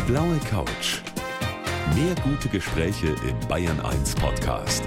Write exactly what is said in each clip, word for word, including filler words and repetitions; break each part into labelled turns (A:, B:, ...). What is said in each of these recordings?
A: blaue Couch. Mehr gute Gespräche im Bayern eins Podcast.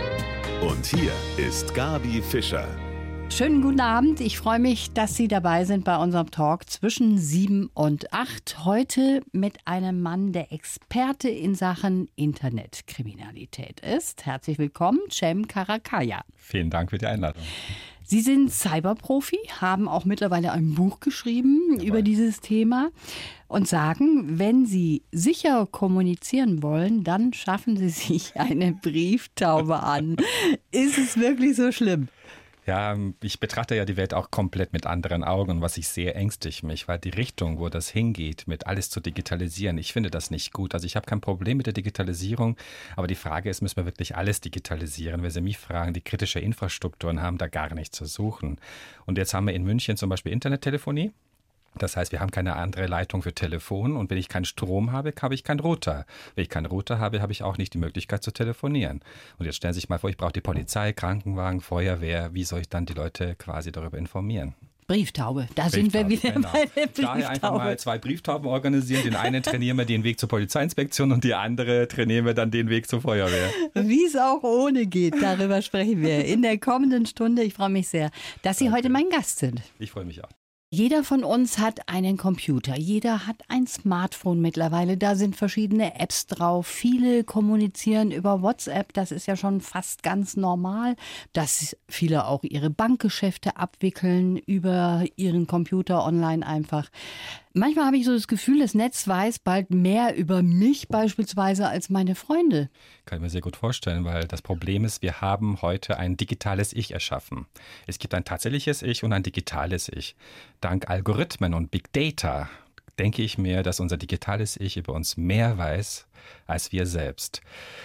A: Und hier ist Gabi Fischer.
B: Schönen guten Abend. Ich freue mich, dass Sie dabei sind bei unserem Talk zwischen sieben und acht. Heute mit einem Mann, der Experte in Sachen Internetkriminalität ist. Herzlich willkommen, Cem Karakaya.
C: Vielen Dank für die Einladung.
B: Sie sind Cyberprofi, haben auch mittlerweile ein Buch geschrieben
C: Jawohl.
B: über dieses Thema und sagen, wenn Sie sicher kommunizieren wollen, dann schaffen Sie sich eine Brieftaube an. Ist es wirklich so schlimm?
C: Ja, ich betrachte ja die Welt auch komplett mit anderen Augen, was ich sehr ängstigt mich, weil die Richtung, wo das hingeht, mit alles zu digitalisieren, ich finde das nicht gut. Also ich habe kein Problem mit der Digitalisierung, aber die Frage ist, müssen wir wirklich alles digitalisieren? Wenn Sie mich fragen, die kritische Infrastrukturen haben da gar nichts zu suchen. Und jetzt haben wir in München zum Beispiel Internettelefonie. Das heißt, wir haben keine andere Leitung für Telefon und wenn ich keinen Strom habe, habe ich keinen Router. Wenn ich keinen Router habe, habe ich auch nicht die Möglichkeit zu telefonieren. Und jetzt stellen Sie sich mal vor, ich brauche die Polizei, Krankenwagen, Feuerwehr. Wie soll ich dann die Leute quasi darüber informieren?
B: Brieftaube, da sind wir wieder
C: genau.
B: bei der Brieftaube.
C: Daher einfach mal zwei Brieftauben organisieren. Den einen trainieren wir den Weg zur Polizeiinspektion und die andere trainieren wir dann den Weg zur Feuerwehr.
B: Wie es auch ohne geht, darüber sprechen wir in der kommenden Stunde. Ich freue mich sehr, dass Sie heute mein Gast sind.
C: Ich freue mich auch.
B: Jeder von uns hat einen Computer, jeder hat ein Smartphone mittlerweile, da sind verschiedene Apps drauf. Viele kommunizieren über WhatsApp, das ist ja schon fast ganz normal, dass viele auch ihre Bankgeschäfte abwickeln über ihren Computer online einfach. Manchmal habe ich so das Gefühl, das Netz weiß bald mehr über mich beispielsweise als meine Freunde.
C: Kann ich mir sehr gut vorstellen, weil das Problem ist, wir haben heute ein digitales Ich erschaffen. Es gibt ein tatsächliches Ich und ein digitales Ich. Dank Algorithmen und Big Data denke ich mir, dass unser digitales Ich über uns mehr weiß als wir selbst.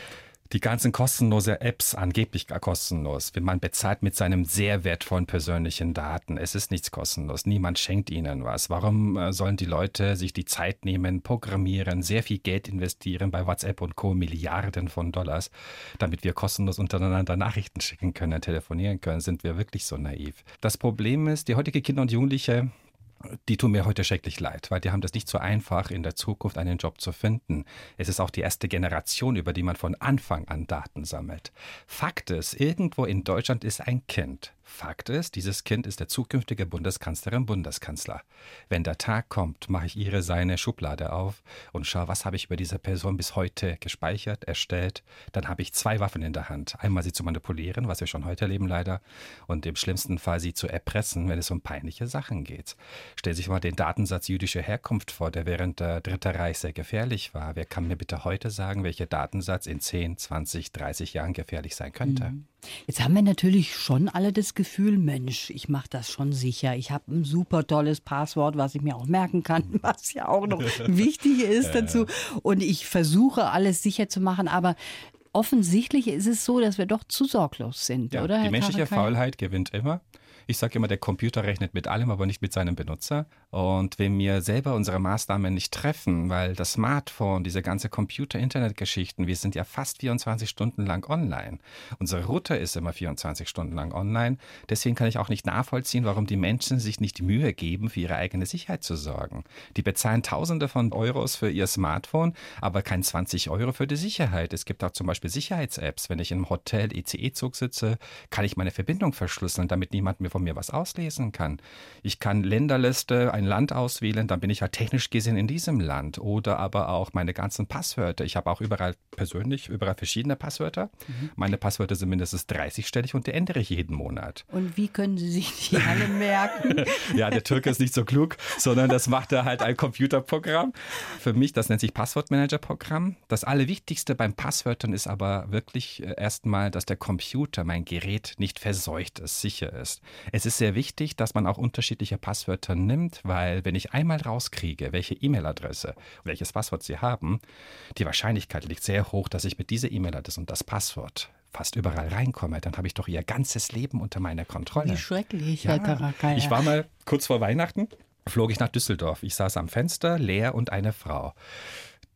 C: Die ganzen kostenlose Apps, angeblich gar kostenlos, wenn man bezahlt mit seinen sehr wertvollen persönlichen Daten. Es ist nichts kostenlos, niemand schenkt ihnen was. Warum sollen die Leute sich die Zeit nehmen, programmieren, sehr viel Geld investieren bei WhatsApp und Co., Milliarden von Dollars, damit wir kostenlos untereinander Nachrichten schicken können, telefonieren können? Sind wir wirklich so naiv? Das Problem ist, die heutige Kinder und Jugendliche, die tun mir heute schrecklich leid, weil die haben das nicht so einfach, in der Zukunft einen Job zu finden. Es ist auch die erste Generation, über die man von Anfang an Daten sammelt. Fakt ist, irgendwo in Deutschland ist ein Kind. Fakt ist, dieses Kind ist der zukünftige Bundeskanzlerin, Bundeskanzler. Wenn der Tag kommt, mache ich ihre, seine Schublade auf und schaue, was habe ich über diese Person bis heute gespeichert, erstellt. Dann habe ich zwei Waffen in der Hand. Einmal sie zu manipulieren, was wir schon heute erleben leider, und im schlimmsten Fall sie zu erpressen, wenn es um peinliche Sachen geht. Stell sich mal den Datensatz jüdischer Herkunft vor, der während der Dritten Reich sehr gefährlich war. Wer kann mir bitte heute sagen, welcher Datensatz in zehn, zwanzig, dreißig Jahren gefährlich sein könnte?
B: Mhm. Jetzt haben wir natürlich schon alle das Gefühl, Mensch, ich mache das schon sicher. Ich habe ein super tolles Passwort, was ich mir auch merken kann, was ja auch noch wichtig ist dazu. Und ich versuche, alles sicher zu machen, aber offensichtlich ist es so, dass wir doch zu sorglos sind,
C: ja,
B: oder?
C: Die
B: Herr
C: menschliche
B: Karakaya?
C: Faulheit gewinnt immer. Ich sage immer, der Computer rechnet mit allem, aber nicht mit seinem Benutzer. Und wenn wir selber unsere Maßnahmen nicht treffen, weil das Smartphone, diese ganze Computer-Internet-Geschichten, wir sind ja fast vierundzwanzig Stunden lang online. Unser Router ist immer vierundzwanzig Stunden lang online. Deswegen kann ich auch nicht nachvollziehen, warum die Menschen sich nicht die Mühe geben, für ihre eigene Sicherheit zu sorgen. Die bezahlen Tausende von Euros für ihr Smartphone, aber kein zwanzig Euro für die Sicherheit. Es gibt auch zum Beispiel Sicherheits-Apps. Wenn ich im Hotel, I C E-Zug sitze, kann ich meine Verbindung verschlüsseln, damit niemand mir von mir was auslesen kann. Ich kann Länderliste, ein Land auswählen, dann bin ich halt technisch gesehen in diesem Land. Oder aber auch meine ganzen Passwörter. Ich habe auch überall persönlich, überall verschiedene Passwörter. Mhm. Meine Passwörter sind mindestens dreißig-stellig und die ändere ich jeden Monat.
B: Und wie können Sie sich die alle merken?
C: Ja, der Türke ist nicht so klug, sondern das macht er halt ein Computerprogramm. Für mich, das nennt sich Passwortmanager-Programm. Das Allerwichtigste beim Passwörtern ist aber wirklich erstmal, dass der Computer, mein Gerät, nicht verseucht ist, sicher ist. Es ist sehr wichtig, dass man auch unterschiedliche Passwörter nimmt, weil wenn ich einmal rauskriege, welche E-Mail-Adresse, welches Passwort Sie haben, die Wahrscheinlichkeit liegt sehr hoch, dass ich mit dieser E-Mail-Adresse und das Passwort fast überall reinkomme, dann habe ich doch Ihr ganzes Leben unter meiner Kontrolle.
B: Wie schrecklich,
C: ja,
B: Herr Karakaya.
C: Ich war mal kurz vor Weihnachten, flog ich nach Düsseldorf. Ich saß am Fenster, leer und eine Frau.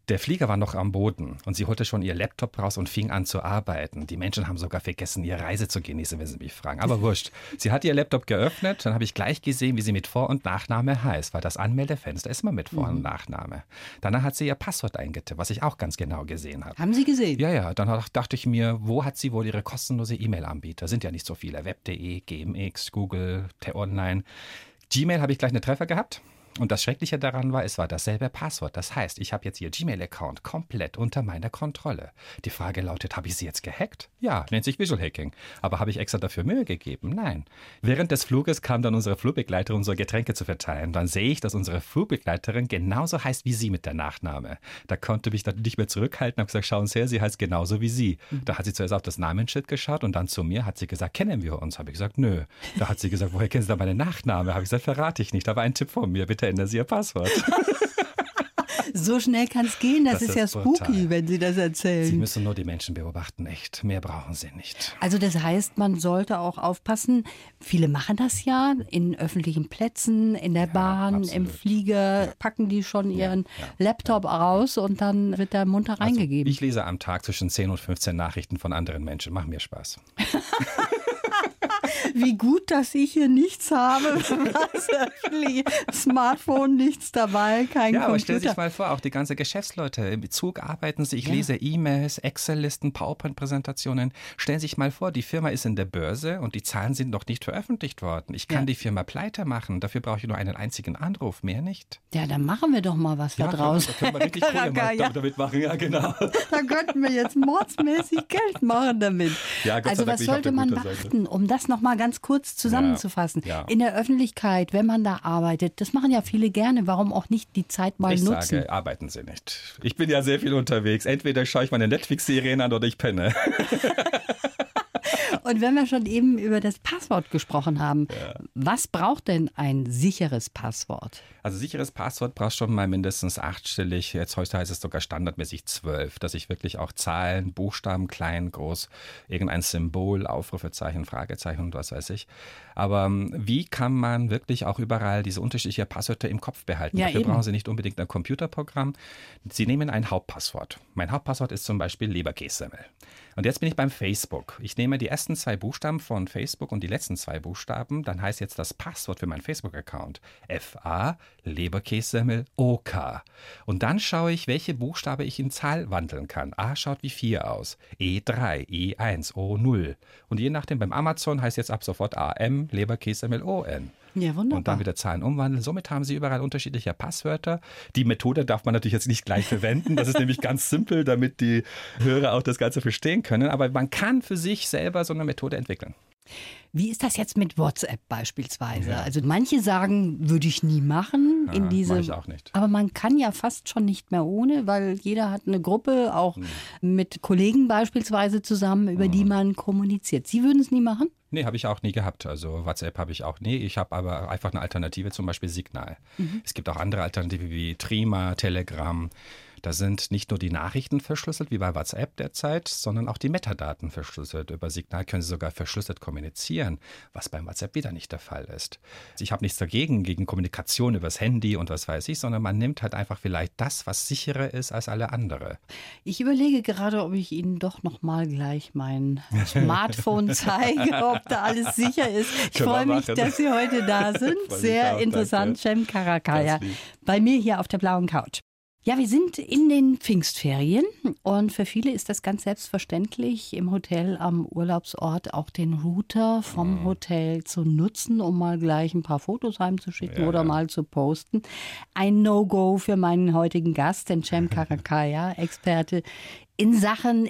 C: Der Flieger war noch am Boden und sie holte schon ihr Laptop raus und fing an zu arbeiten. Die Menschen haben sogar vergessen, ihre Reise zu genießen, wenn sie mich fragen. Aber wurscht. Sie hat ihr Laptop geöffnet, dann habe ich gleich gesehen, wie sie mit Vor- und Nachname heißt, weil das Anmeldefenster ist immer mit Vor- und Nachname. Danach hat sie ihr Passwort eingetippt, was ich auch ganz genau gesehen habe.
B: Haben Sie gesehen?
C: Ja, ja. Dann dachte ich mir, wo hat sie wohl ihre kostenlose E-Mail-Anbieter? Sind ja nicht so viele. Web punkt de, G M X, Google, T-Online. Gmail habe ich gleich einen Treffer gehabt. Und das Schreckliche daran war, es war dasselbe Passwort. Das heißt, ich habe jetzt ihr Gmail-Account komplett unter meiner Kontrolle. Die Frage lautet, habe ich sie jetzt gehackt? Ja, nennt sich Visual Hacking. Aber habe ich extra dafür Mühe gegeben? Nein. Während des Fluges kam dann unsere Flugbegleiterin, unsere Getränke zu verteilen. Dann sehe ich, dass unsere Flugbegleiterin genauso heißt wie sie mit der Nachname. Da konnte mich dann nicht mehr zurückhalten, habe gesagt, schauen Sie her, sie heißt genauso wie Sie. Mhm. Da hat sie zuerst auf das Namensschild geschaut und dann zu mir hat sie gesagt, kennen wir uns? Habe ich gesagt, nö. Da hat sie gesagt, woher kennen Sie da meine Nachname? Habe ich gesagt, verrate ich nicht, aber ein Tipp von mir, bitte ändern Sie Ihr Passwort.
B: So schnell kann es gehen, das,
C: Das
B: ist,
C: ist
B: ja spooky,
C: brutal.
B: wenn Sie das erzählen.
C: Sie müssen nur die Menschen beobachten, echt. Mehr brauchen Sie nicht.
B: Also das heißt, man sollte auch aufpassen, viele machen das ja in öffentlichen Plätzen, in der
C: Ja,
B: Bahn,
C: absolut.
B: im Flieger,
C: Ja.
B: packen die schon ihren
C: ja,
B: Laptop raus und dann wird der munter
C: Also,
B: reingegeben.
C: ich lese am Tag zwischen zehn und fünfzehn Nachrichten von anderen Menschen. Macht mir Spaß.
B: Wie gut, dass ich hier nichts habe. Was öffentlich, Smartphone, nichts dabei, kein
C: Ja, aber stell sich
B: Computer.
C: mal vor, auch die ganzen Geschäftsleute im Zug arbeiten sie. Ich
B: Ja.
C: lese E-Mails, Excel-Listen, PowerPoint-Präsentationen. Stellen Sie sich mal vor, die Firma ist in der Börse und die Zahlen sind noch nicht veröffentlicht worden. Ich kann
B: Ja.
C: die Firma pleite machen. Dafür brauche ich nur einen einzigen Anruf, mehr nicht.
B: Ja, dann machen wir doch mal was da draußen.
C: Da können wir richtig Kohle
B: Karaka, ja.
C: damit machen. Ja, genau.
B: Da könnten wir jetzt mordsmäßig Geld machen damit.
C: Ja, Gott sei
B: Also
C: Dank
B: was
C: bin ich auf
B: sollte
C: der
B: man
C: guten Seite.
B: beachten, um das nochmal ganz kurz zusammenzufassen?
C: Ja, ja.
B: In der Öffentlichkeit, wenn man da arbeitet, das machen ja viele gerne, warum auch nicht die Zeit mal
C: Ich
B: nutzen?
C: sage, arbeiten Sie nicht. Ich bin ja sehr viel unterwegs. Entweder schaue ich meine Netflix-Serien an oder ich penne.
B: Und wenn wir schon eben über das Passwort gesprochen haben, was braucht denn ein sicheres Passwort?
C: Also sicheres Passwort brauchst schon mal mindestens achtstellig. Jetzt heute heißt es sogar standardmäßig zwölf, dass ich wirklich auch Zahlen, Buchstaben, klein, groß, irgendein Symbol, Aufrufezeichen, Fragezeichen und was weiß ich. Aber ähm, wie kann man wirklich auch überall diese unterschiedlichen Passwörter im Kopf behalten?
B: Ja,
C: Dafür
B: eben.
C: brauchen Sie nicht unbedingt ein Computerprogramm. Sie nehmen ein Hauptpasswort. Mein Hauptpasswort ist zum Beispiel Leberkässemmel. Und jetzt bin ich beim Facebook. Ich nehme die ersten zwei Buchstaben von Facebook und die letzten zwei Buchstaben. Dann heißt jetzt das Passwort für meinen Facebook-Account F A, Leberkässemmel, O K. Und dann schaue ich, welche Buchstabe ich in Zahl wandeln kann. A schaut wie vier aus, E drei, E eins, O null. Und je nachdem beim Amazon heißt jetzt ab sofort A M, Leberkässemmel, O N.
B: Ja, wunderbar.
C: Und dann wieder Zahlen umwandeln. Somit haben Sie überall unterschiedliche Passwörter. Die Methode darf man natürlich jetzt nicht gleich verwenden. Das ist nämlich ganz simpel, damit die Hörer auch das Ganze verstehen können. Aber man kann für sich selber so eine Methode entwickeln.
B: Wie ist das jetzt mit WhatsApp beispielsweise? Ja. Also manche sagen, würde ich nie machen.
C: Ja,
B: in diese,
C: mach ich auch nicht.
B: Aber man kann ja fast schon nicht mehr ohne, weil jeder hat eine Gruppe, auch hm. mit Kollegen beispielsweise zusammen, über hm. die man kommuniziert. Sie würden es nie machen?
C: Nee, habe ich auch nie gehabt. Also WhatsApp habe ich auch nie. Ich habe aber einfach eine Alternative, zum Beispiel Signal. Mhm. Es gibt auch andere Alternativen wie Threema, Telegram. Da sind nicht nur die Nachrichten verschlüsselt, wie bei WhatsApp derzeit, sondern auch die Metadaten verschlüsselt. Über Signal können Sie sogar verschlüsselt kommunizieren, was beim WhatsApp wieder nicht der Fall ist. Ich habe nichts dagegen, gegen Kommunikation übers Handy und was weiß ich, sondern man nimmt halt einfach vielleicht das, was sicherer ist als alle andere.
B: Ich überlege gerade, ob ich Ihnen doch noch mal gleich mein Smartphone zeige, ob da alles sicher ist. Ich freue mich, dass Sie heute da sind. Sehr interessant, Cem Karakaya, bei mir hier auf der blauen Couch. Ja, wir sind in den Pfingstferien und für viele ist das ganz selbstverständlich, im Hotel am Urlaubsort auch den Router vom mhm. Hotel zu nutzen, um mal gleich ein paar Fotos heimzuschicken ja, oder ja. mal zu posten. Ein No-Go für meinen heutigen Gast, den Cem Karakaya, Experte in Sachen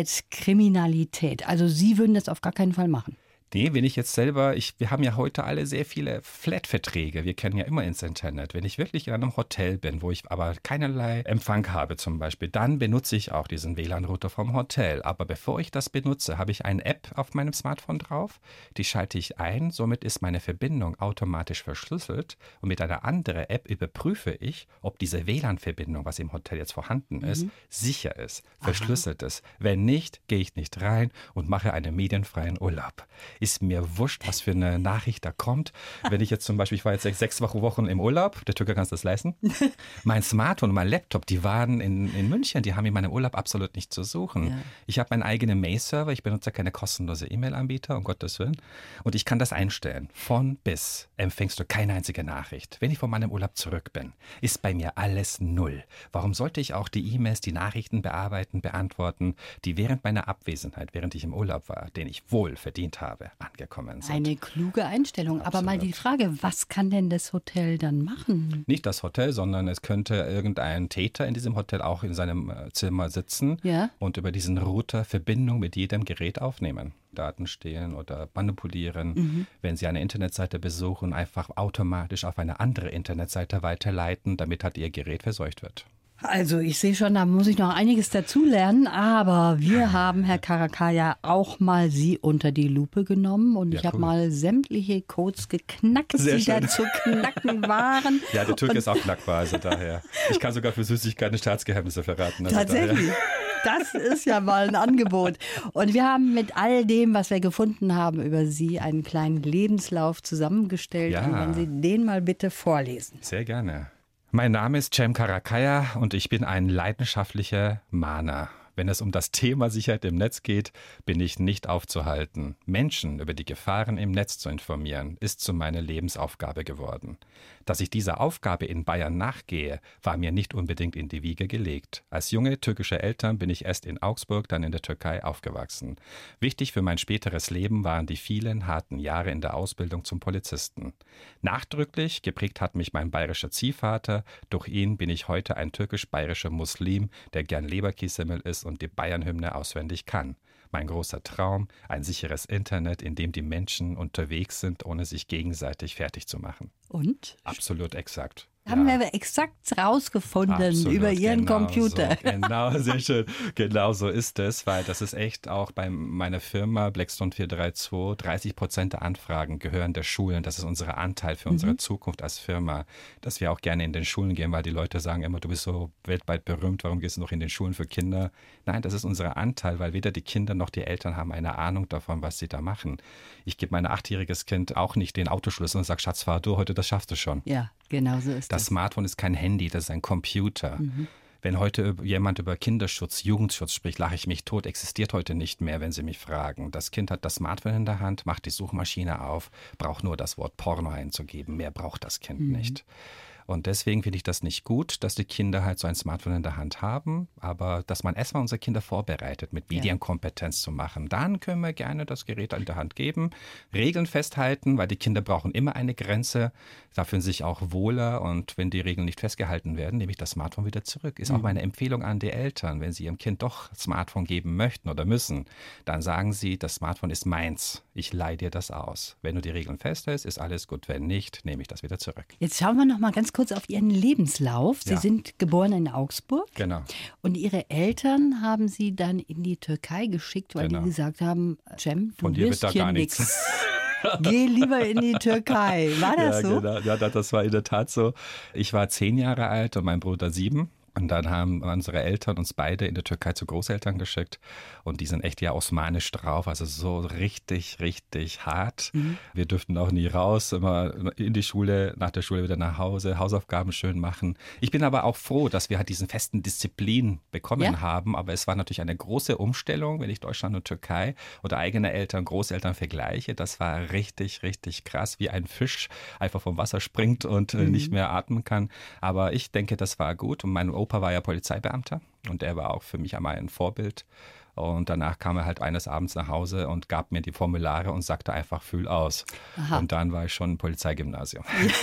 B: Internetkriminalität. Also Sie würden das auf gar keinen Fall machen.
C: Nee, wenn ich jetzt selber, ich, wir haben ja heute alle sehr viele Flat-Verträge, wir kennen ja immer ins Internet. Wenn ich wirklich in einem Hotel bin, wo ich aber keinerlei Empfang habe zum Beispiel, dann benutze ich auch diesen W L A N-Router vom Hotel. Aber bevor ich das benutze, habe ich eine App auf meinem Smartphone drauf, die schalte ich ein, somit ist meine Verbindung automatisch verschlüsselt und mit einer anderen App überprüfe ich, ob diese W L A N-Verbindung, was im Hotel jetzt vorhanden ist, mhm. sicher ist, verschlüsselt Aha. ist. Wenn nicht, gehe ich nicht rein und mache einen medienfreien Urlaub. Ist mir wurscht, was für eine Nachricht da kommt. Wenn ich jetzt zum Beispiel, ich war jetzt sechs, sechs Wochen im Urlaub, der Türke kannst du das leisten. Mein Smartphone und mein Laptop, die waren in, in München, die haben in meinem Urlaub absolut nichts zu suchen. Ja. Ich habe meinen eigenen Mail-Server, ich benutze keine kostenlose E-Mail-Anbieter, um Gottes Willen. Und ich kann das einstellen. Von bis empfängst du keine einzige Nachricht. Wenn ich von meinem Urlaub zurück bin, ist bei mir alles null. Warum sollte ich auch die E-Mails, die Nachrichten bearbeiten, beantworten, die während meiner Abwesenheit, während ich im Urlaub war, den ich wohl verdient habe, angekommen sind?
B: Eine kluge Einstellung. Absolut. Aber mal die Frage, was kann denn das Hotel dann machen?
C: Nicht das Hotel, sondern es könnte irgendein Täter in diesem Hotel auch in seinem Zimmer sitzen ja? und über diesen Router Verbindung mit jedem Gerät aufnehmen. Daten stehlen oder manipulieren. Mhm. Wenn Sie eine Internetseite besuchen, einfach automatisch auf eine andere Internetseite weiterleiten, damit halt Ihr Gerät verseucht wird.
B: Also ich sehe schon, da muss ich noch einiges dazulernen, aber wir haben, Herr Karakaya, auch mal Sie unter die Lupe genommen und ja, ich habe cool. mal sämtliche Codes geknackt, Sehr die schön. da zu knacken waren.
C: Ja, der Türke ist auch knackbar, also daher. Ich kann sogar für Süßigkeiten Staatsgeheimnisse verraten. Also
B: Tatsächlich? Daher. Das ist ja mal ein Angebot. Und wir haben mit all dem, was wir gefunden haben über Sie, einen kleinen Lebenslauf zusammengestellt. Ja. Und wenn Sie den mal bitte vorlesen.
C: Sehr gerne. Mein Name ist Cem Karakaya und ich bin ein leidenschaftlicher Mahner. Wenn es um das Thema Sicherheit im Netz geht, bin ich nicht aufzuhalten. Menschen über die Gefahren im Netz zu informieren, ist zu meiner Lebensaufgabe geworden. Dass ich dieser Aufgabe in Bayern nachgehe, war mir nicht unbedingt in die Wiege gelegt. Als junge türkische Eltern bin ich erst in Augsburg, dann in der Türkei aufgewachsen. Wichtig für mein späteres Leben waren die vielen harten Jahre in der Ausbildung zum Polizisten. Nachdrücklich geprägt hat mich mein bayerischer Ziehvater. Durch ihn bin ich heute ein türkisch-bayerischer Muslim, der gern Leberkässemmel isst und die Bayern-Hymne auswendig kann. Mein großer Traum, ein sicheres Internet, in dem die Menschen unterwegs sind, ohne sich gegenseitig fertig zu machen.
B: Und?
C: Absolut exakt.
B: Haben ja. wir exakt rausgefunden Absolut, über Ihren genau Computer.
C: So, genau, sehr schön. Genau so ist es, weil das ist echt auch bei meiner Firma Blackstone vier drei zwei, dreißig Prozent der Anfragen gehören der Schulen. Das ist unser Anteil für mhm. unsere Zukunft als Firma, dass wir auch gerne in den Schulen gehen, weil die Leute sagen immer, du bist so weltweit berühmt, warum gehst du noch in den Schulen für Kinder? Nein, das ist unser Anteil, weil weder die Kinder noch die Eltern haben eine Ahnung davon, was sie da machen. Ich gebe mein achtjähriges Kind auch nicht den Autoschlüssel und sage, Schatz, fahr du heute, das schaffst du schon.
B: Ja, genau so ist
C: das. Das Smartphone ist kein Handy, das ist ein Computer. Mhm. Wenn heute jemand über Kinderschutz, Jugendschutz spricht, lache ich mich tot, existiert heute nicht mehr, wenn Sie mich fragen. Das Kind hat das Smartphone in der Hand, macht die Suchmaschine auf, braucht nur das Wort Porno einzugeben. Mehr braucht das Kind mhm. nicht. Und deswegen finde ich das nicht gut, dass die Kinder halt so ein Smartphone in der Hand haben, aber dass man erstmal unsere Kinder vorbereitet, mit Medienkompetenz zu machen. Dann können wir gerne das Gerät in der Hand geben, Regeln festhalten, weil die Kinder brauchen immer eine Grenze, da fühlen sie sich auch wohler und wenn die Regeln nicht festgehalten werden, nehme ich das Smartphone wieder zurück. Ist mhm. auch meine Empfehlung an die Eltern, wenn sie ihrem Kind doch Smartphone geben möchten oder müssen, dann sagen sie, das Smartphone ist meins, ich leihe dir das aus. Wenn du die Regeln festhältst, ist alles gut, wenn nicht, nehme ich das wieder zurück.
B: Jetzt schauen wir noch mal ganz kurz kurz auf Ihren Lebenslauf. Sie ja. sind geboren in Augsburg.
C: Genau.
B: Und Ihre Eltern haben Sie dann in die Türkei geschickt, weil genau. die gesagt haben, Cem, du
C: Von dir
B: wirst
C: wird da
B: hier nichts. Geh lieber in die Türkei. War das
C: ja,
B: so?
C: Genau. Ja, das war in der Tat so. Ich war zehn Jahre alt und mein Bruder sieben. Und dann haben unsere Eltern uns beide in der Türkei zu Großeltern geschickt. Und die sind echt ja osmanisch drauf, also so richtig, richtig hart. Mhm. Wir durften auch nie raus, immer in die Schule, nach der Schule wieder nach Hause, Hausaufgaben schön machen. Ich bin aber auch froh, dass wir halt diesen festen Disziplin bekommen ja. haben. Aber es war natürlich eine große Umstellung, wenn ich Deutschland und Türkei oder eigene Eltern, Großeltern vergleiche. Das war richtig, richtig krass, wie ein Fisch einfach vom Wasser springt und mhm. nicht mehr atmen kann. Aber ich denke, das war gut. Und mein Opa war ja Polizeibeamter und er war auch für mich einmal ein Vorbild. Und danach kam er halt eines Abends nach Hause und gab mir die Formulare und sagte einfach, fühl aus. Aha. Und dann war ich schon im Polizeigymnasium.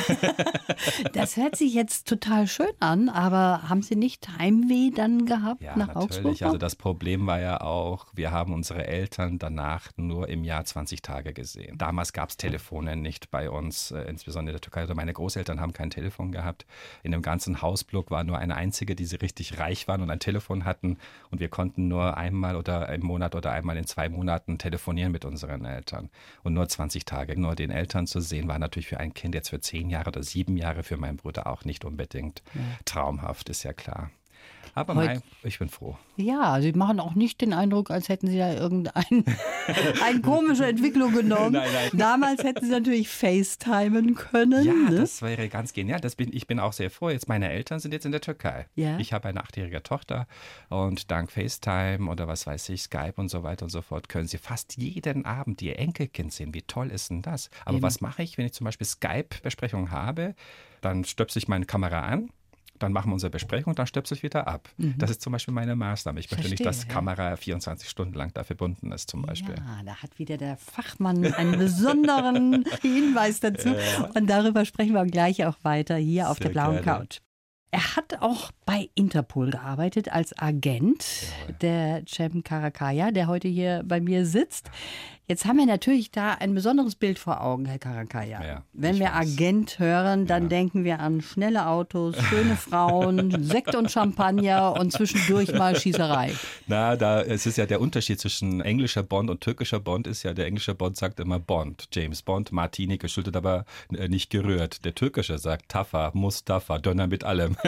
B: Das hört sich jetzt total schön an, aber haben Sie nicht Heimweh dann gehabt
C: ja,
B: nach Augsburg?
C: Ja, natürlich. Also das Problem war ja auch, wir haben unsere Eltern danach nur im Jahr zwanzig Tage gesehen. Damals gab es Telefone nicht bei uns, äh, insbesondere in der Türkei. Also meine Großeltern haben kein Telefon gehabt. In dem ganzen Hausblock war nur eine einzige, die sie richtig reich waren und ein Telefon hatten. Und wir konnten nur einmal oder oder im Monat oder einmal in zwei Monaten telefonieren mit unseren Eltern. Und nur zwanzig Tage nur den Eltern zu sehen, war natürlich für ein Kind jetzt für zehn Jahre oder sieben Jahre für meinen Bruder auch nicht unbedingt ja. traumhaft, ist ja klar. Aber
B: Heut-
C: nein, ich bin froh.
B: Ja, Sie machen auch nicht den Eindruck, als hätten Sie da irgendeine eine komische Entwicklung genommen.
C: Nein, nein.
B: Damals hätten Sie natürlich FaceTimen können.
C: Ja,
B: ne?
C: das wäre ganz genial. Das bin, ich bin auch sehr froh. Jetzt meine Eltern sind jetzt in der Türkei.
B: Ja.
C: Ich habe eine achtjährige Tochter und dank FaceTime oder was weiß ich, Skype und so weiter und so fort, können sie fast jeden Abend ihr Enkelkind sehen. Wie toll ist denn das? Aber
B: Eben.
C: was mache ich, wenn ich zum Beispiel Skype-Besprechungen habe? Dann stöpsel ich meine Kamera an. Dann machen wir unsere Besprechung, dann stöpsel ich wieder ab. Mhm. Das ist zum Beispiel meine Maßnahme. Ich möchte
B: Verstehe,
C: nicht, dass
B: ja.
C: Kamera vierundzwanzig Stunden lang da verbunden ist zum Beispiel.
B: Ja, da hat wieder der Fachmann einen besonderen Hinweis dazu.
C: Ja.
B: Und darüber sprechen wir gleich auch weiter hier auf
C: Sehr
B: der blauen
C: gerne.
B: Couch. Er hat auch bei Interpol gearbeitet als Agent,
C: Ja.
B: der Cem Karakaya, der heute hier bei mir sitzt. Jetzt haben wir natürlich da ein besonderes Bild vor Augen, Herr Karakaya.
C: Ja,
B: Wenn
C: ich
B: wir
C: weiß.
B: Agent hören, dann
C: Ja.
B: denken wir an schnelle Autos, schöne Frauen, Sekt und Champagner und zwischendurch mal Schießerei.
C: Na, da es ist ja der Unterschied zwischen englischer Bond und türkischer Bond ist ja, der englische Bond sagt immer Bond, James Bond, Martini geschüttet, aber äh, nicht gerührt. Der türkische sagt Tafa, Mustafa, Döner mit allem.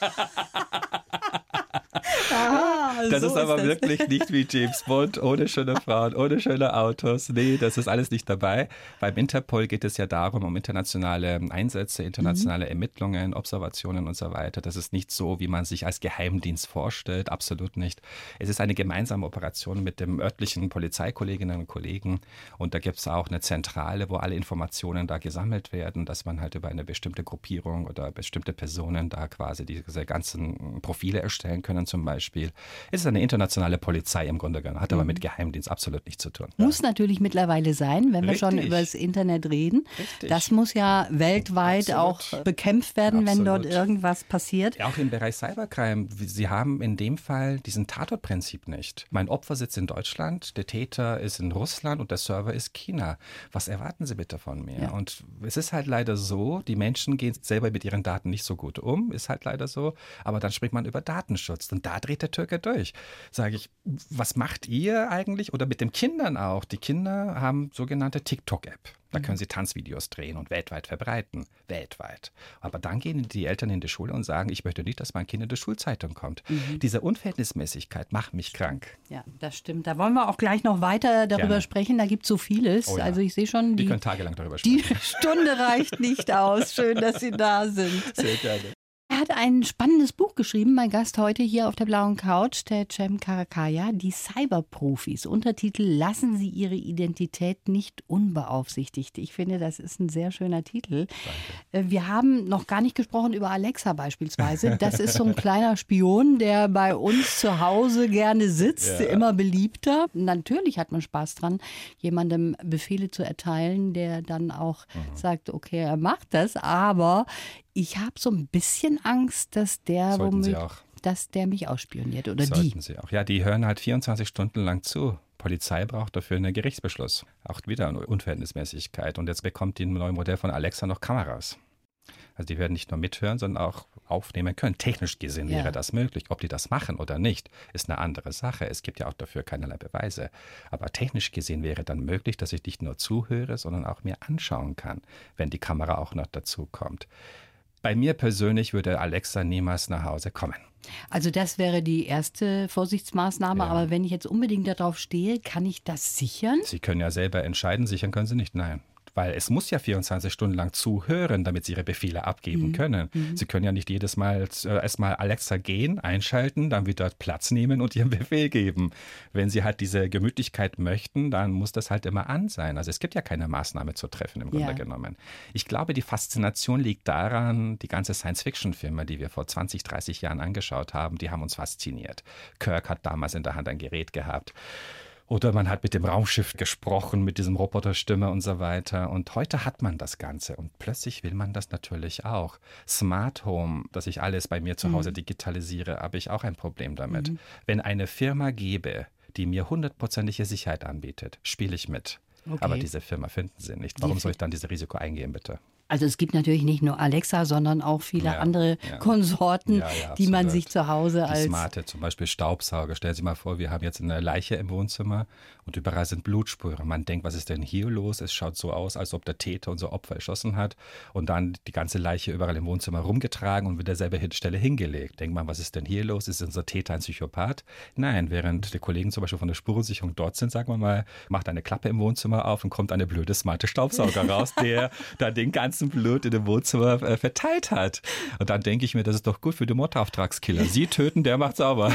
B: Ah,
C: Das
B: so
C: ist aber
B: das.
C: wirklich nicht wie James Bond, ohne schöne Frauen, ohne schöne Autos. Nee, das ist alles nicht dabei. Beim Interpol geht es ja darum, um internationale Einsätze, internationale Ermittlungen, Observationen und so weiter. Das ist nicht so, wie man sich als Geheimdienst vorstellt, absolut nicht. Es ist eine gemeinsame Operation mit dem örtlichen Polizeikolleginnen und Kollegen und da gibt es auch eine Zentrale, wo alle Informationen da gesammelt werden, dass man halt über eine bestimmte Gruppierung oder bestimmte Personen da quasi diese ganzen Profile erstellen können zum Beispiel. Es ist eine internationale Polizei im Grunde genommen, hat aber mit Geheimdienst absolut nichts zu tun.
B: Muss natürlich mittlerweile sein, wenn wir schon
C: Richtig.
B: über das Internet reden.
C: Richtig.
B: Das muss ja weltweit
C: Absolut.
B: auch bekämpft werden, wenn dort
C: Absolut.
B: irgendwas passiert.
C: Auch im Bereich Cybercrime, Sie haben in dem Fall diesen Tatortprinzip nicht. Mein Opfer sitzt in Deutschland, der Täter ist in Russland und der Server ist China. Was erwarten Sie bitte von mir?
B: Ja.
C: Und es ist halt leider so, die Menschen gehen selber mit ihren Daten nicht so gut um, ist halt leider so. Aber dann spricht man über Datenschutz und da dreht der Türke durch. Sage ich, was macht ihr eigentlich? Oder mit den Kindern auch. Die Kinder haben sogenannte TikTok-App. Da können sie Tanzvideos drehen und weltweit verbreiten. Weltweit. Aber dann gehen die Eltern in die Schule und sagen, ich möchte nicht, dass mein Kind in die Schulzeitung kommt.
B: Mhm.
C: Diese Unverhältnismäßigkeit macht mich krank.
B: Ja, das stimmt. Da wollen wir auch gleich noch weiter darüber
C: Gerne.
B: sprechen. Da gibt es so vieles.
C: Oh ja.
B: Also ich sehe schon,
C: Wir
B: die,
C: können tagelang darüber
B: die
C: sprechen.
B: Stunde reicht nicht aus. Schön, dass Sie da sind.
C: Sehr gerne.
B: Er hat ein spannendes Buch geschrieben, mein Gast heute hier auf der blauen Couch, der Cem Karakaya, die Cyberprofis. Untertitel: Lassen Sie Ihre Identität nicht unbeaufsichtigt. Ich finde, das ist ein sehr schöner Titel. Danke. Wir haben noch gar nicht gesprochen über Alexa beispielsweise. Das ist so ein kleiner Spion, der bei uns zu Hause gerne sitzt, ja. Immer beliebter. Natürlich hat man Spaß dran, jemandem Befehle zu erteilen, der dann auch mhm. sagt, okay, er macht das, aber ich habe so ein bisschen Angst, dass der, womit, dass der mich ausspioniert oder
C: Sollten
B: die.
C: Sie auch. Ja, die hören halt vierundzwanzig Stunden lang zu. Polizei braucht dafür einen Gerichtsbeschluss. Auch wieder eine Unverhältnismäßigkeit. Und jetzt bekommt die neue Modell von Alexa noch Kameras. Also die werden nicht nur mithören, sondern auch aufnehmen können. Technisch gesehen ja. wäre das möglich. Ob die das machen oder nicht, ist eine andere Sache. Es gibt ja auch dafür keinerlei Beweise. Aber technisch gesehen wäre dann möglich, dass ich nicht nur zuhöre, sondern auch mir anschauen kann, wenn die Kamera auch noch dazu kommt. Bei mir persönlich würde Alexa niemals nach Hause kommen.
B: Also das wäre die erste Vorsichtsmaßnahme. Ja. Aber wenn ich jetzt unbedingt darauf stehe, kann ich das sichern?
C: Sie können ja selber entscheiden, sichern können Sie nicht, nein. Weil es muss ja vierundzwanzig Stunden lang zuhören, damit Sie Ihre Befehle abgeben mhm. können. Mhm. Sie können ja nicht jedes Mal äh, erstmal Alexa gehen, einschalten, dann wieder Platz nehmen und Ihren Befehl geben. Wenn Sie halt diese Gemütlichkeit möchten, dann muss das halt immer an sein. Also es gibt ja keine Maßnahme zu treffen im Grunde ja. genommen. Ich glaube, die Faszination liegt daran, die ganze Science-Fiction-Filme, die wir vor zwanzig, dreißig Jahren angeschaut haben, die haben uns fasziniert. Kirk hat damals in der Hand ein Gerät gehabt. Oder man hat mit dem Raumschiff gesprochen, mit diesem Roboterstimme und so weiter. Und heute hat man das Ganze. Und plötzlich will man das natürlich auch. Smart Home, dass ich alles bei mir zu Hause mhm. digitalisiere, habe ich auch ein Problem damit. Mhm. Wenn eine Firma gäbe, die mir hundertprozentige Sicherheit anbietet, spiele ich mit. Okay. Aber diese Firma finden Sie nicht. Warum soll ich dann dieses Risiko eingehen, bitte?
B: Also es gibt natürlich nicht nur Alexa, sondern auch viele
C: Ja,
B: andere
C: ja.
B: Konsorten,
C: Ja, ja,
B: die man
C: absolut.
B: sich zu Hause
C: Die
B: als...
C: smarte, zum Beispiel Staubsauger. Stellen Sie mal vor, wir haben jetzt eine Leiche im Wohnzimmer und überall sind Blutspuren. Man denkt, was ist denn hier los? Es schaut so aus, als ob der Täter unser Opfer erschossen hat und dann die ganze Leiche überall im Wohnzimmer rumgetragen und wieder derselbe Stelle hingelegt. Denkt man, was ist denn hier los? Ist unser Täter ein Psychopath? Nein, während die Kollegen zum Beispiel von der Spurensicherung dort sind, sagen wir mal, macht eine Klappe im Wohnzimmer auf und kommt eine blöde, smarte Staubsauger raus, der dann den ganzen Blut in dem Wohnzimmer äh, verteilt hat. Und dann denke ich mir, das ist doch gut für die Mordauftragskiller. Sie töten, der macht sauber.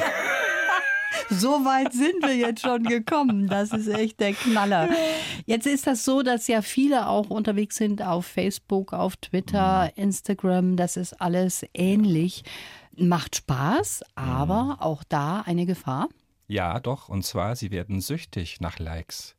B: So weit sind wir jetzt schon gekommen. Das ist echt der Knaller. Jetzt ist das so, dass ja viele auch unterwegs sind auf Facebook, auf Twitter, Instagram. Das ist alles ähnlich. Macht Spaß, aber auch da eine Gefahr.
C: Ja, doch. Und zwar, sie werden süchtig nach Likes.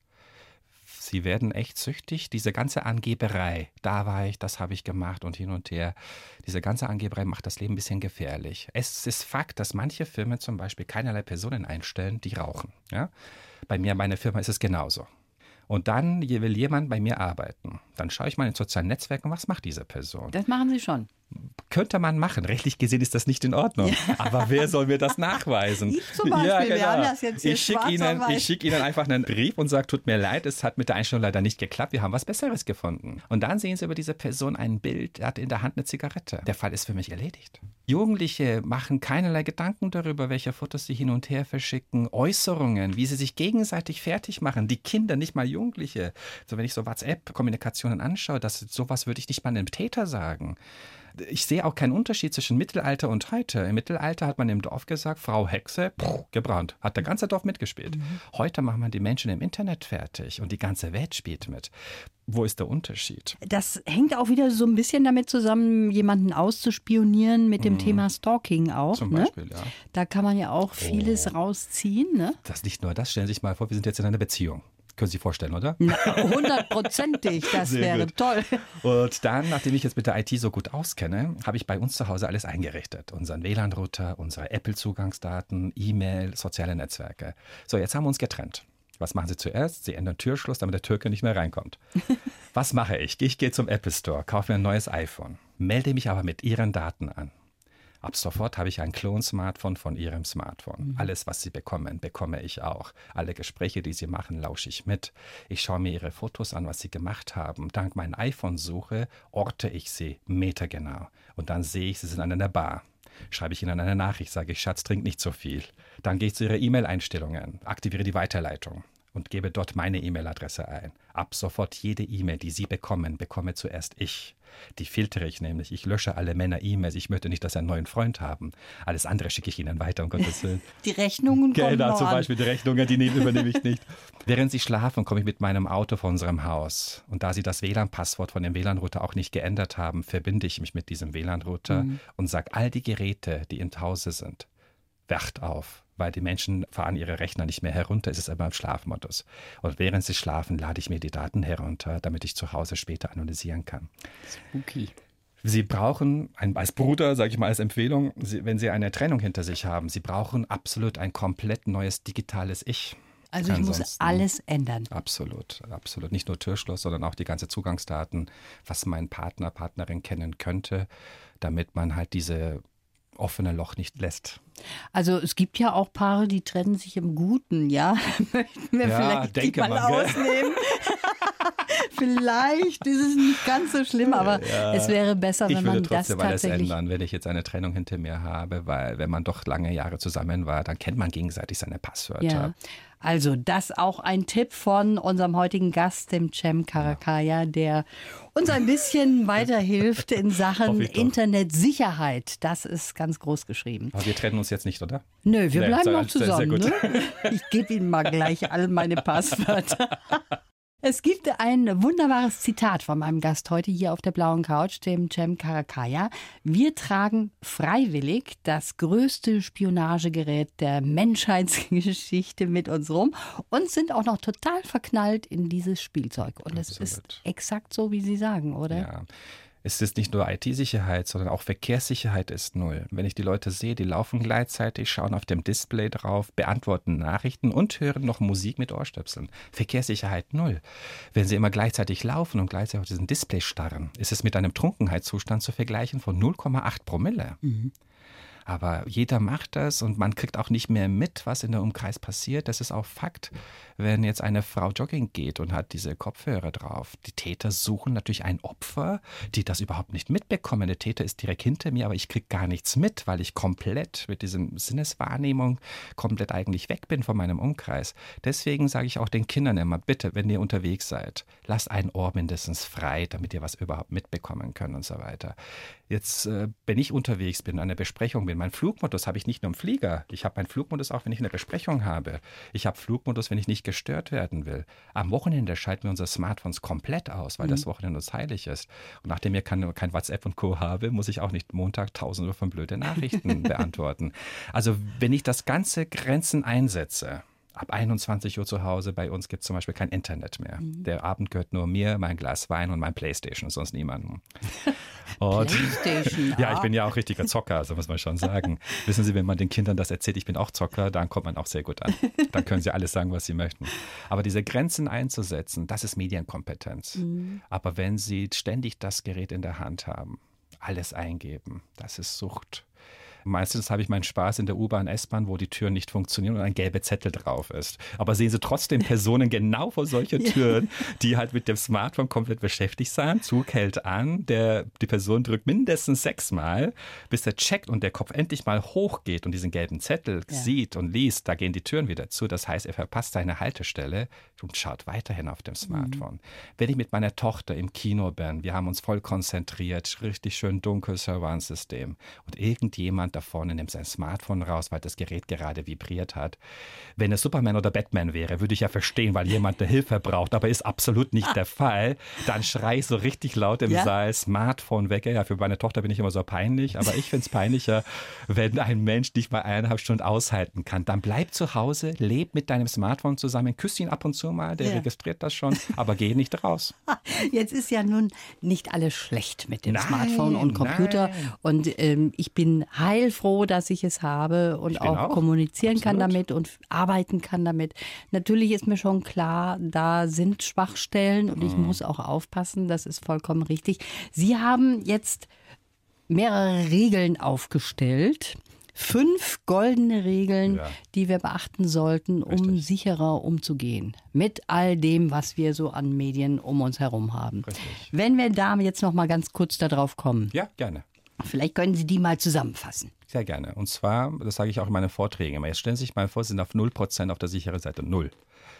C: Sie werden echt süchtig. Diese ganze Angeberei, da war ich, das habe ich gemacht und hin und her. Diese ganze Angeberei macht das Leben ein bisschen gefährlich. Es ist Fakt, dass manche Firmen zum Beispiel keinerlei Personen einstellen, die rauchen. Ja? Bei mir, meine Firma, ist es genauso. Und dann will jemand bei mir arbeiten. Dann schaue ich mal in den sozialen Netzwerken, was macht diese Person?
B: Das machen Sie schon.
C: Könnte man machen. Rechtlich gesehen ist das nicht in Ordnung. Ja. Aber wer soll mir das nachweisen?
B: Ich zum Beispiel.
C: Ja, genau.
B: Wir haben das jetzt hier
C: ich schicke Ihnen, ich schick Ihnen einfach einen Brief und sage, tut mir leid, es hat mit der Einstellung leider nicht geklappt. Wir haben was Besseres gefunden. Und dann sehen Sie über diese Person ein Bild, er hat in der Hand eine Zigarette. Der Fall ist für mich erledigt. Jugendliche machen keinerlei Gedanken darüber, welche Fotos sie hin und her verschicken, Äußerungen, wie sie sich gegenseitig fertig machen. Die Kinder, nicht mal Jugendliche. So, wenn ich so WhatsApp-Kommunikationen anschaue, das, sowas würde ich nicht mal einem Täter sagen. Ich sehe auch keinen Unterschied zwischen Mittelalter und heute. Im Mittelalter hat man im Dorf gesagt, Frau Hexe, pff, gebrannt. Hat der ganze Dorf mitgespielt. Mhm. Heute macht man die Menschen im Internet fertig und die ganze Welt spielt mit. Wo ist der Unterschied?
B: Das hängt auch wieder so ein bisschen damit zusammen, jemanden auszuspionieren mit dem mhm. Thema Stalking auch.
C: Zum
B: ne?
C: Beispiel, ja.
B: Da kann man ja auch vieles
C: oh.
B: rausziehen. Ne?
C: Das ist nicht nur das. Stellen Sie sich mal vor, wir sind jetzt in einer Beziehung. Können Sie sich vorstellen, oder?
B: Hundertprozentig, das
C: Sehr
B: wäre
C: gut.
B: toll.
C: Und dann, nachdem ich jetzt mit der I T so gut auskenne, habe ich bei uns zu Hause alles eingerichtet. Unseren W L A N-Router, unsere Apple-Zugangsdaten, E-Mail, soziale Netzwerke. So, jetzt haben wir uns getrennt. Was machen Sie zuerst? Sie ändern Türschluss, damit der Türke nicht mehr reinkommt. Was mache ich? Ich gehe zum Apple Store, kaufe mir ein neues iPhone, melde mich aber mit Ihren Daten an. Ab sofort habe ich ein Klon-Smartphone von Ihrem Smartphone. Mhm. Alles, was Sie bekommen, bekomme ich auch. Alle Gespräche, die Sie machen, lausche ich mit. Ich schaue mir Ihre Fotos an, was Sie gemacht haben. Dank meiner iPhone-Suche orte ich Sie metergenau. Und dann sehe ich, Sie sind an einer Bar. Schreibe ich Ihnen eine Nachricht, sage ich, Schatz, trink nicht so viel. Dann gehe ich zu Ihrer E-Mail-Einstellungen, aktiviere die Weiterleitung und gebe dort meine E-Mail-Adresse ein. Ab sofort jede E-Mail, die Sie bekommen, bekomme zuerst ich. Die filtere ich nämlich. Ich lösche alle Männer-E-Mails. Ich möchte nicht, dass Sie einen neuen Freund haben. Alles andere schicke ich Ihnen weiter, um Gottes Willen.
B: Die Rechnungen kommen
C: Genau,
B: noch
C: zum
B: an.
C: Beispiel die Rechnungen, die nehmen, übernehme ich nicht. Während Sie schlafen, komme ich mit meinem Auto von unserem Haus. Und da Sie das W L A N-Passwort von dem W L A N-Router auch nicht geändert haben, verbinde ich mich mit diesem W L A N-Router mhm. und sage all die Geräte, die im Hause sind, wacht auf. Weil die Menschen fahren ihre Rechner nicht mehr herunter, es ist immer im Schlafmodus. Und während sie schlafen, lade ich mir die Daten herunter, damit ich zu Hause später analysieren kann.
B: Spooky.
C: Sie brauchen, ein, als Bruder, sage ich mal als Empfehlung, Sie, wenn Sie eine Trennung hinter sich haben, Sie brauchen absolut ein komplett neues digitales Ich.
B: Also ich
C: Ansonsten,
B: muss alles ändern.
C: Absolut, absolut. Nicht nur Türschloss, sondern auch die ganze Zugangsdaten, was mein Partner, Partnerin kennen könnte, damit man halt diese offene Loch nicht lässt.
B: Also es gibt ja auch Paare, die trennen sich im Guten, ja? Möchten wir
C: Ja,
B: vielleicht die
C: denke
B: mal
C: man, gell?
B: ausnehmen? Vielleicht ist es nicht ganz so schlimm, aber
C: Ja,
B: es wäre besser, wenn
C: ich
B: man
C: würde
B: das
C: trotzdem alles
B: tatsächlich...
C: ändern, wenn ich jetzt eine Trennung hinter mir habe, weil wenn man doch lange Jahre zusammen war, dann kennt man gegenseitig seine Passwörter.
B: Ja. Also das auch ein Tipp von unserem heutigen Gast, dem Cem Karacaia, der uns ein bisschen weiterhilft in Sachen Internetsicherheit. Das ist ganz groß geschrieben.
C: Aber wir trennen uns jetzt nicht, oder?
B: Nö, wir
C: Nee,
B: bleiben
C: sehr-
B: noch
C: sehr- sehr
B: zusammen.
C: gut.
B: Ne? Ich gebe Ihnen mal gleich all meine Passwörter. Es gibt ein wunderbares Zitat von meinem Gast heute hier auf der blauen Couch, dem Cem Karacaia. Wir tragen freiwillig das größte Spionagegerät der Menschheitsgeschichte mit uns rum und sind auch noch total verknallt in dieses Spielzeug. Und es ist
C: Absolut.
B: exakt so, wie Sie sagen, oder?
C: Ja. Es ist nicht nur I T-Sicherheit, sondern auch Verkehrssicherheit ist null. Wenn ich die Leute sehe, die laufen gleichzeitig, schauen auf dem Display drauf, beantworten Nachrichten und hören noch Musik mit Ohrstöpseln. Verkehrssicherheit null. Wenn sie immer gleichzeitig laufen und gleichzeitig auf diesen Display starren, ist es mit einem Trunkenheitszustand zu vergleichen von null Komma acht Promille. Mhm. Aber jeder macht das und man kriegt auch nicht mehr mit, was in der Umkreis passiert. Das ist auch Fakt. Wenn jetzt eine Frau jogging geht und hat diese Kopfhörer drauf, die Täter suchen natürlich ein Opfer, die das überhaupt nicht mitbekommen. Der Täter ist direkt hinter mir, aber ich kriege gar nichts mit, weil ich komplett mit diesem Sinneswahrnehmung komplett eigentlich weg bin von meinem Umkreis. Deswegen sage ich auch den Kindern immer, bitte, wenn ihr unterwegs seid, lasst ein Ohr mindestens frei, damit ihr was überhaupt mitbekommen könnt und so weiter. Jetzt, äh, wenn ich unterwegs bin, an einer Besprechung bin, mein Flugmodus habe ich nicht nur im Flieger. Ich habe meinen Flugmodus auch, wenn ich eine Besprechung habe. Ich habe Flugmodus, wenn ich nicht gestört werden will. Am Wochenende schalten wir unsere Smartphones komplett aus, weil mhm. das Wochenende uns heilig ist. Und nachdem ich kein, kein WhatsApp und Co. habe, muss ich auch nicht Montag tausende von blöde Nachrichten beantworten. Also wenn ich das ganze Grenzen einsetze, ab einundzwanzig Uhr zu Hause, bei uns gibt es zum Beispiel kein Internet mehr. Mhm. Der Abend gehört nur mir, mein Glas Wein und mein Playstation, sonst niemandem. Und
B: Playstation,
C: ja, ich bin ja auch richtiger Zocker, so muss man schon sagen. Wissen Sie, wenn man den Kindern das erzählt, ich bin auch Zocker, dann kommt man auch sehr gut an. Dann können sie alles sagen, was sie möchten. Aber diese Grenzen einzusetzen, das ist Medienkompetenz. Mhm. Aber wenn Sie ständig das Gerät in der Hand haben, alles eingeben, das ist Sucht. Meistens habe ich meinen Spaß in der U-Bahn, S-Bahn, wo die Türen nicht funktionieren und ein gelber Zettel drauf ist. Aber sehen Sie trotzdem Personen genau vor solchen Türen, die halt mit dem Smartphone komplett beschäftigt sind. Zug hält an, der, die Person drückt mindestens sechsmal, bis der checkt und der Kopf endlich mal hochgeht und diesen gelben Zettel ja. sieht und liest. Da gehen die Türen wieder zu. Das heißt, er verpasst seine Haltestelle und schaut weiterhin auf dem Smartphone. Mhm. Wenn ich mit meiner Tochter im Kino bin, wir haben uns voll konzentriert, richtig schön dunkel Surround-System und irgendjemand da vorne nimmt sein Smartphone raus, weil das Gerät gerade vibriert hat. Wenn es Superman oder Batman wäre, würde ich ja verstehen, weil jemand eine Hilfe braucht, aber ist absolut nicht der Fall. Dann schrei ich so richtig laut im ja? Saal, Smartphone weg. Ja, für meine Tochter bin ich immer so peinlich, aber ich finde es peinlicher, wenn ein Mensch dich mal eineinhalb Stunden aushalten kann. Dann bleib zu Hause, leb mit deinem Smartphone zusammen, küss ihn ab und zu mal, der ja. registriert das schon, aber geh nicht raus.
B: Jetzt ist ja nun nicht alles schlecht mit dem
C: nein,
B: Smartphone und Computer
C: nein.
B: und ähm, ich bin heilfroh, dass ich es habe und auch, auch kommunizieren Absolut. kann damit und arbeiten kann damit. Natürlich ist mir schon klar, da sind Schwachstellen und ich mhm. muss auch aufpassen, das ist vollkommen richtig. Sie haben jetzt mehrere Regeln aufgestellt. Fünf goldene Regeln, ja. die wir beachten sollten, um Richtig. sicherer umzugehen mit all dem, was wir so an Medien um uns herum haben. Richtig. Wenn wir da jetzt noch mal ganz kurz darauf kommen.
C: Ja, gerne.
B: Vielleicht können Sie die mal zusammenfassen.
C: Sehr gerne. Und zwar, das sage ich auch in meinen Vorträgen immer, jetzt stellen Sie sich mal vor, Sie sind auf null Prozent auf der sicheren Seite. Null.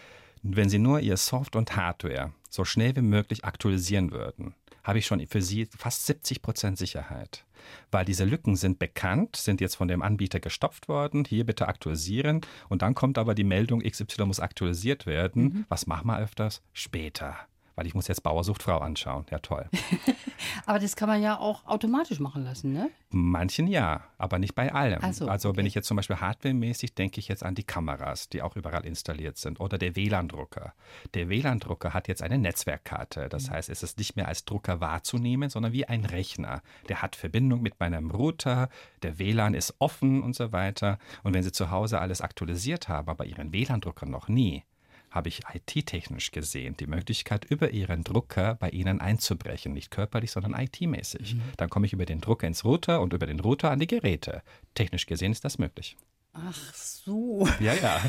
C: Wenn Sie nur Ihr Soft- und Hardware so schnell wie möglich aktualisieren würden, habe ich schon für Sie fast siebzig Prozent Sicherheit. Weil diese Lücken sind bekannt, sind jetzt von dem Anbieter gestopft worden, hier bitte aktualisieren. Und dann kommt aber die Meldung, X Y muss aktualisiert werden. Mhm. Was machen wir öfters? Später. Weil ich muss jetzt Bauer sucht Frau anschauen. Ja, toll.
B: Aber das kann man ja auch automatisch machen lassen, ne?
C: Manchen ja, aber nicht bei allem.
B: Ach so,
C: also
B: okay.
C: wenn ich jetzt zum Beispiel hardwaremäßig, denke ich jetzt an die Kameras, die auch überall installiert sind. Oder der W L A N-Drucker. Der W L A N-Drucker hat jetzt eine Netzwerkkarte. Das mhm. heißt, es ist nicht mehr als Drucker wahrzunehmen, sondern wie ein Rechner. Der hat Verbindung mit meinem Router, der W L A N ist offen und so weiter. Und wenn Sie zu Hause alles aktualisiert haben, aber Ihren W L A N-Drucker noch nie, habe ich I T-technisch gesehen die Möglichkeit, über Ihren Drucker bei Ihnen einzubrechen. Nicht körperlich, sondern I T-mäßig. Mhm. Dann komme ich über den Drucker ins Router und über den Router an die Geräte. Technisch gesehen ist das möglich.
B: Ach so.
C: Ja, ja.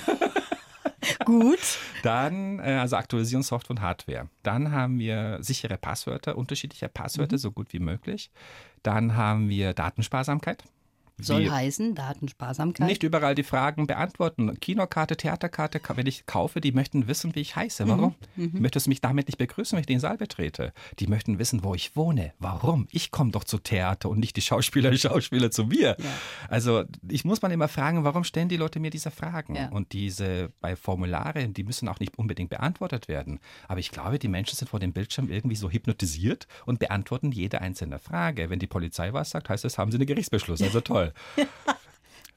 B: Gut.
C: Dann, also Aktualisierung Software und Hardware. Dann haben wir sichere Passwörter, unterschiedliche Passwörter, mhm. so gut wie möglich. Dann haben wir Datensparsamkeit.
B: Soll
C: Wie,
B: heißen, Datensparsamkeit?
C: Nicht überall die Fragen beantworten. Kinokarte, Theaterkarte, wenn ich kaufe, die möchten wissen, wie ich heiße. Warum? Mhm. Mhm. Möchtest du mich damit nicht begrüßen, wenn ich den Saal betrete? Die möchten wissen, wo ich wohne. Warum? Ich komme doch zu Theater und nicht die Schauspieler, die Schauspieler zu mir. Ja. Also ich muss man immer fragen, warum stellen die Leute mir diese Fragen? Ja. Und diese bei Formularen, die müssen auch nicht unbedingt beantwortet werden. Aber ich glaube, die Menschen sind vor dem Bildschirm irgendwie so hypnotisiert und beantworten jede einzelne Frage. Wenn die Polizei was sagt, heißt es, haben sie einen Gerichtsbeschluss. Also toll.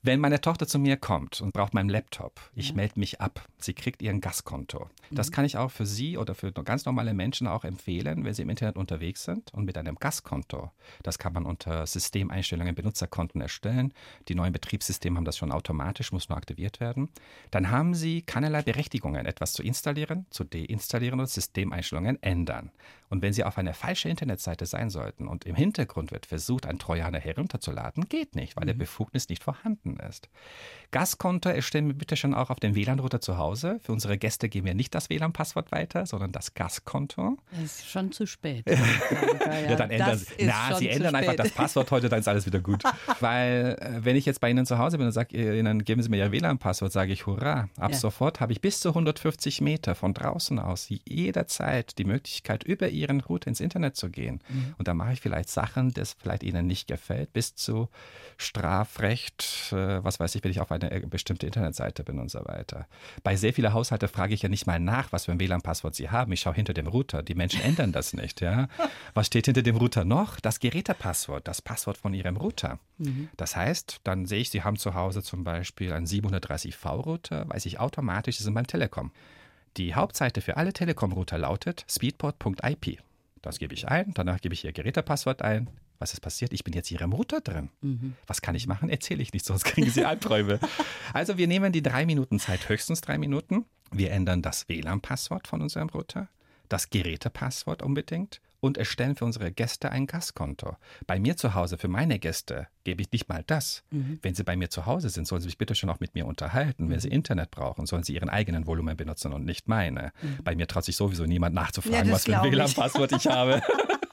C: Wenn meine Tochter zu mir kommt und braucht meinen Laptop, ich
B: Ja.
C: melde mich ab, sie kriegt ihren Gaskonto. Das kann ich auch für Sie oder für ganz normale Menschen auch empfehlen, wenn sie im Internet unterwegs sind und mit einem Gaskonto. Das kann man unter Systemeinstellungen, Benutzerkonten erstellen. Die neuen Betriebssysteme haben das schon automatisch, muss nur aktiviert werden. Dann haben Sie keinerlei Berechtigungen, etwas zu installieren, zu deinstallieren oder Systemeinstellungen ändern. Und wenn Sie auf eine falsche Internetseite sein sollten und im Hintergrund wird versucht, ein Trojaner herunterzuladen, geht nicht, weil der Befugnis nicht vorhanden ist. Gaskonto erstellen wir bitte schon auch auf dem W L A N-Router zu Hause. Für unsere Gäste geben wir nicht das W L A N-Passwort weiter, sondern das Gaskonto.
B: Das ist schon zu spät.
C: Ja, ja, dann ändern Sie. Na, Sie ändern einfach das Passwort heute, dann ist alles wieder gut. Weil, äh, wenn ich jetzt bei Ihnen zu Hause bin und sage, Ihnen geben Sie mir Ihr W L A N-Passwort, sage ich, hurra. Ab
B: Ja.
C: sofort habe ich bis zu hundertfünfzig Meter von draußen aus jederzeit die Möglichkeit, über Ihren Router ins Internet zu gehen. Mhm. Und da mache ich vielleicht Sachen, das vielleicht Ihnen nicht gefällt, bis zu Strafrecht, äh, was weiß ich, wenn ich auf eine bestimmte Internetseite bin und so weiter. Bei sehr vielen Haushalten frage ich ja nicht mal nach, was für ein W L A N-Passwort sie haben. Ich schaue hinter dem Router. Die Menschen ändern das nicht. Ja? Was steht hinter dem Router noch? Das Gerätepasswort, das Passwort von ihrem Router. Mhm. Das heißt, dann sehe ich, Sie haben zu Hause zum Beispiel einen siebenhundertdreißig V-Router, weiß ich automatisch, das ist beim Telekom. Die Hauptseite für alle Telekom-Router lautet speedport punkt I P. Das gebe ich ein, danach gebe ich Ihr Gerätepasswort ein. Was ist passiert? Ich bin jetzt hier im Router drin. Mhm. Was kann ich machen? Erzähle ich nicht, sonst kriegen Sie Albträume. Also wir nehmen die drei Minuten Zeit, höchstens drei Minuten. Wir ändern das W L A N-Passwort von unserem Router, das Gerätepasswort unbedingt und erstellen für unsere Gäste ein Gaskonto. Bei mir zu Hause, für meine Gäste, gebe ich nicht mal das. Mhm. Wenn sie bei mir zu Hause sind, sollen sie sich bitte schon auch mit mir unterhalten. Mhm. Wenn sie Internet brauchen, sollen sie ihren eigenen Volumen benutzen und nicht meine. Mhm. Bei mir traut sich sowieso niemand nachzufragen, ja, was für ein W L A N-Passwort ich habe.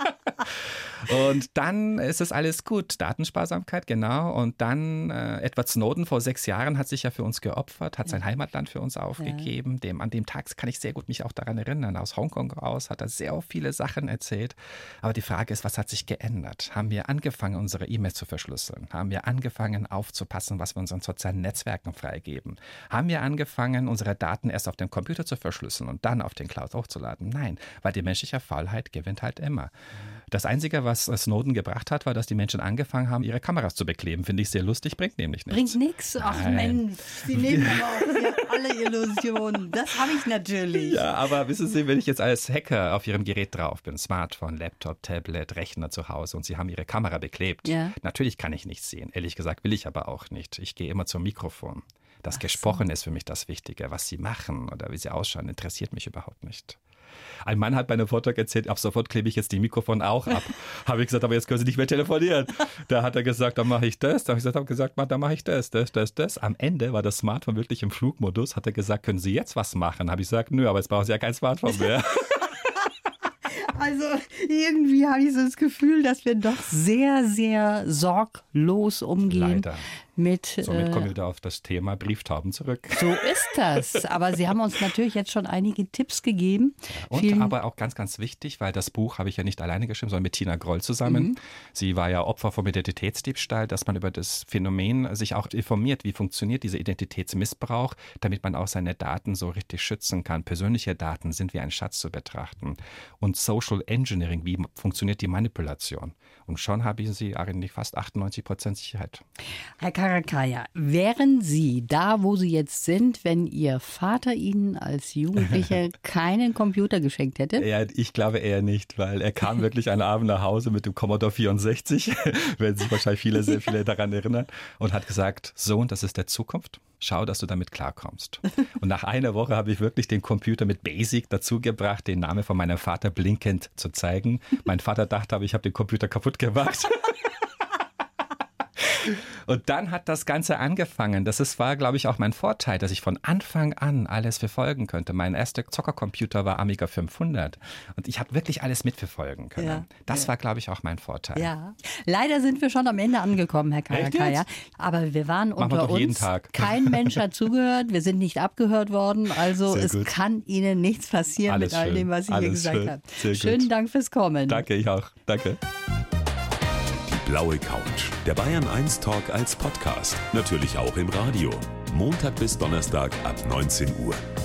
C: Und dann ist es alles gut. Datensparsamkeit, genau. Und dann äh, Edward Snowden vor sechs Jahren hat sich ja für uns geopfert, hat ja. sein Heimatland für uns aufgegeben. Ja. Dem, an dem Tag kann ich sehr gut mich auch daran erinnern. Aus Hongkong aus hat er sehr viele Sachen erzählt. Aber die Frage ist, was hat sich geändert? Haben wir angefangen, unsere E-Mails zu verschlüsseln? Haben wir angefangen, aufzupassen, was wir unseren sozialen Netzwerken freigeben? Haben wir angefangen, unsere Daten erst auf dem Computer zu verschlüsseln und dann auf den Cloud hochzuladen? Nein, weil die menschliche Faulheit gewinnt halt immer. Das Einzige, was Snowden gebracht hat, war, dass die Menschen angefangen haben, ihre Kameras zu bekleben. Finde ich sehr lustig, bringt nämlich nichts.
B: Bringt nichts? Ach Mensch, Sie nehmen aber auch hier alle Illusionen. Das habe ich natürlich.
C: Ja, aber wissen Sie, wenn ich jetzt als Hacker auf Ihrem Gerät drauf bin, Smartphone, Laptop, Tablet, Rechner zu Hause und Sie haben Ihre Kamera beklebt, ja. natürlich kann ich nichts sehen. Ehrlich gesagt will ich aber auch nicht. Ich gehe immer zum Mikrofon. Das Ach Gesprochen so. ist für mich das Wichtige. Was Sie machen oder wie Sie ausschauen, interessiert mich überhaupt nicht. Ein Mann hat bei einem Vortrag erzählt, ab sofort klebe ich jetzt die Mikrofon auch ab. Habe ich gesagt, aber jetzt können Sie nicht mehr telefonieren. Da hat er gesagt, dann mache ich das. Da habe ich gesagt, hab gesagt, dann mache ich das, das, das, das. Am Ende war das Smartphone wirklich im Flugmodus. Hat er gesagt, können Sie jetzt was machen? Habe ich gesagt, nö, aber jetzt brauchen Sie ja kein Smartphone mehr.
B: Also irgendwie habe ich so das Gefühl, dass wir doch sehr, sehr sorglos umgehen.
C: Leider.
B: Mit,
C: Somit
B: äh,
C: kommen wir wieder auf das Thema Brieftauben zurück.
B: So ist das. Aber Sie haben uns natürlich jetzt schon einige Tipps gegeben.
C: Und
B: Vielen
C: aber auch ganz, ganz wichtig, weil das Buch habe ich ja nicht alleine geschrieben, sondern mit Tina Groll zusammen. Mhm. Sie war ja Opfer vom Identitätsdiebstahl, dass man über das Phänomen sich auch informiert, wie funktioniert dieser Identitätsmissbrauch, damit man auch seine Daten so richtig schützen kann. Persönliche Daten sind wie ein Schatz zu betrachten. Und Social Engineering, wie funktioniert die Manipulation? Und schon haben Sie eigentlich fast achtundneunzig Prozent Sicherheit.
B: Herr Karakaya, wären Sie da, wo Sie jetzt sind, wenn Ihr Vater Ihnen als Jugendliche keinen Computer geschenkt hätte?
C: Ja, ich glaube eher nicht, weil er kam wirklich einen Abend nach Hause mit dem Commodore vierundsechzig, werden sich wahrscheinlich viele, sehr viele daran erinnern, und hat gesagt, Sohn, das ist der Zukunft. Schau, dass du damit klarkommst. Und nach einer Woche habe ich wirklich den Computer mit Basic dazu gebracht, den Namen von meinem Vater blinkend zu zeigen. Mein Vater dachte aber, ich habe den Computer kaputt gemacht. Und dann hat das Ganze angefangen. Das ist, war, glaube ich, auch mein Vorteil, dass ich von Anfang an alles verfolgen könnte. Mein erster Zockercomputer war Amiga fünfhundert. Und ich habe wirklich alles mitverfolgen können. Ja, das ja. war, glaube ich, auch mein Vorteil.
B: Ja. Leider sind wir schon am Ende angekommen, Herr Karakaya. Aber wir waren
C: Machen
B: unter
C: wir doch
B: uns.
C: Jeden Tag.
B: Kein Mensch hat zugehört. Wir sind nicht abgehört worden. Also
C: Sehr
B: es
C: gut.
B: kann Ihnen nichts passieren
C: alles
B: mit all
C: schön.
B: dem, was Sie
C: alles
B: hier gesagt
C: schön.
B: haben.
C: Sehr
B: Schönen
C: gut.
B: Dank fürs Kommen.
C: Danke, ich auch. Danke.
A: Blaue Couch. Der Bayern eins Talk als Podcast. Natürlich auch im Radio. Montag bis Donnerstag ab neunzehn Uhr.